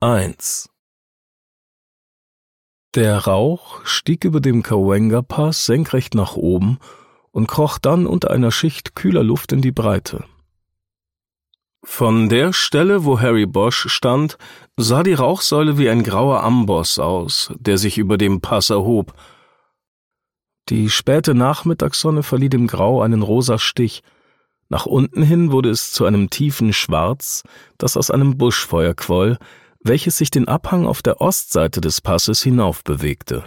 1. Der Rauch stieg über dem Cahuenga-Pass senkrecht nach oben und kroch dann unter einer Schicht kühler Luft in die Breite. Von der Stelle, wo Harry Bosch stand, sah die Rauchsäule wie ein grauer Amboss aus, der sich über dem Pass erhob. Die späte Nachmittagssonne verlieh dem Grau einen rosa Stich. Nach unten hin wurde es zu einem tiefen Schwarz, das aus einem Buschfeuer quoll, welches sich den Abhang auf der Ostseite des Passes hinaufbewegte.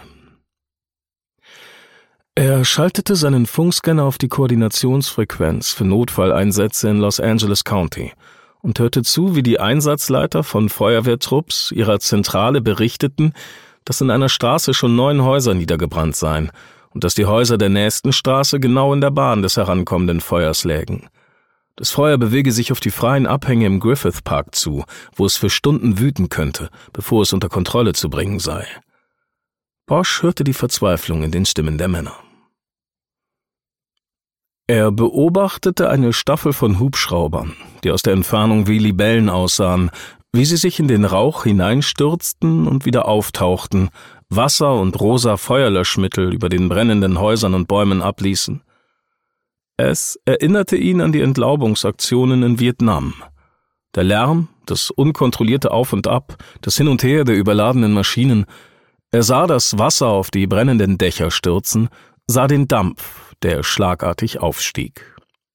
Er schaltete seinen Funkscanner auf die Koordinationsfrequenz für Notfalleinsätze in Los Angeles County und hörte zu, wie die Einsatzleiter von Feuerwehrtrupps ihrer Zentrale berichteten, dass in einer Straße schon 9 Häuser niedergebrannt seien und dass die Häuser der nächsten Straße genau in der Bahn des herankommenden Feuers lägen. Das Feuer bewege sich auf die freien Abhänge im Griffith Park zu, wo es für Stunden wüten könnte, bevor es unter Kontrolle zu bringen sei. Bosch hörte die Verzweiflung in den Stimmen der Männer. Er beobachtete eine Staffel von Hubschraubern, die aus der Entfernung wie Libellen aussahen, wie sie sich in den Rauch hineinstürzten und wieder auftauchten, Wasser und rosa Feuerlöschmittel über den brennenden Häusern und Bäumen abließen. Es erinnerte ihn an die Entlaubungsaktionen in Vietnam. Der Lärm, das unkontrollierte Auf und Ab, das Hin und Her der überladenen Maschinen. Er sah das Wasser auf die brennenden Dächer stürzen, sah den Dampf, der schlagartig aufstieg.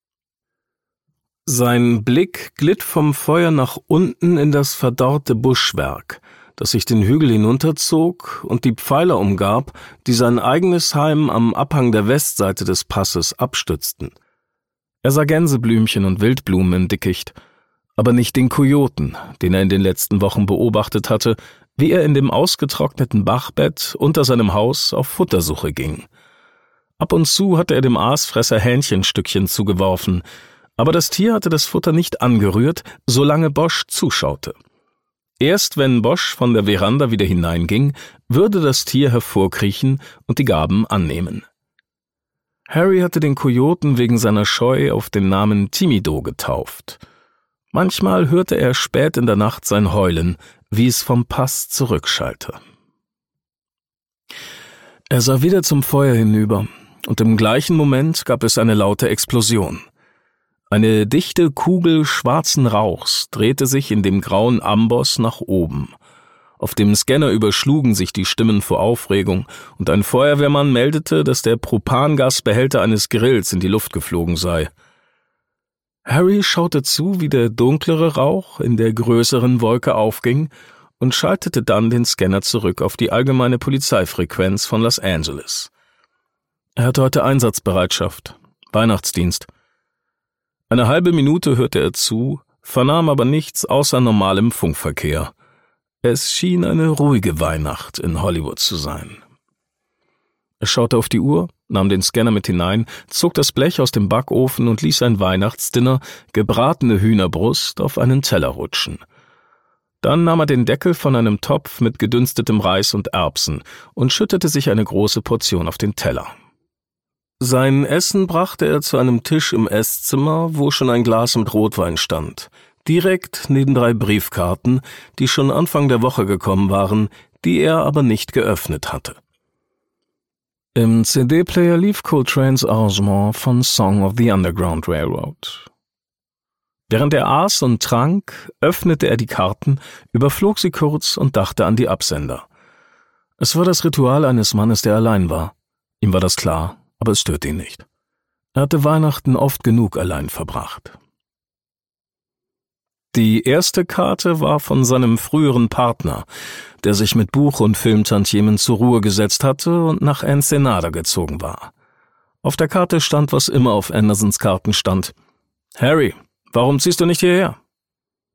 Sein Blick glitt vom Feuer nach unten in das verdorrte Buschwerk, das sich den Hügel hinunterzog und die Pfeiler umgab, die sein eigenes Heim am Abhang der Westseite des Passes abstützten. Er sah Gänseblümchen und Wildblumen im Dickicht, aber nicht den Kojoten, den er in den letzten Wochen beobachtet hatte, wie er in dem ausgetrockneten Bachbett unter seinem Haus auf Futtersuche ging. Ab und zu hatte er dem Aasfresser Hähnchenstückchen zugeworfen, aber das Tier hatte das Futter nicht angerührt, solange Bosch zuschaute. Erst wenn Bosch von der Veranda wieder hineinging, würde das Tier hervorkriechen und die Gaben annehmen. Harry hatte den Kojoten wegen seiner Scheu auf den Namen Timido getauft. Manchmal hörte er spät in der Nacht sein Heulen, wie es vom Pass zurückschallte. Er sah wieder zum Feuer hinüber, und im gleichen Moment gab es eine laute Explosion. Eine dichte Kugel schwarzen Rauchs drehte sich in dem grauen Amboss nach oben. Auf dem Scanner überschlugen sich die Stimmen vor Aufregung, und ein Feuerwehrmann meldete, dass der Propangasbehälter eines Grills in die Luft geflogen sei. Harry schaute zu, wie der dunklere Rauch in der größeren Wolke aufging und schaltete dann den Scanner zurück auf die allgemeine Polizeifrequenz von Los Angeles. Er hatte heute Einsatzbereitschaft, Weihnachtsdienst. Eine halbe Minute hörte er zu, vernahm aber nichts außer normalem Funkverkehr. Es schien eine ruhige Weihnacht in Hollywood zu sein. Er schaute auf die Uhr, nahm den Scanner mit hinein, zog das Blech aus dem Backofen und ließ ein Weihnachtsdinner, gebratene Hühnerbrust, auf einen Teller rutschen. Dann nahm er den Deckel von einem Topf mit gedünstetem Reis und Erbsen und schüttete sich eine große Portion auf den Teller. Sein Essen brachte er zu einem Tisch im Esszimmer, wo schon ein Glas mit Rotwein stand, direkt neben 3 Briefkarten, die schon Anfang der Woche gekommen waren, die er aber nicht geöffnet hatte. Im CD-Player lief Coltranes Arrangement von Song of the Underground Railroad. Während er aß und trank, öffnete er die Karten, überflog sie kurz und dachte an die Absender. Es war das Ritual eines Mannes, der allein war. Ihm war das klar, aber es störte ihn nicht. Er hatte Weihnachten oft genug allein verbracht. Die erste Karte war von seinem früheren Partner, der sich mit Buch- und Filmtantiemen zur Ruhe gesetzt hatte und nach Ensenada gezogen war. Auf der Karte stand, was immer auf Andersons Karten stand. »Harry, warum ziehst du nicht hierher?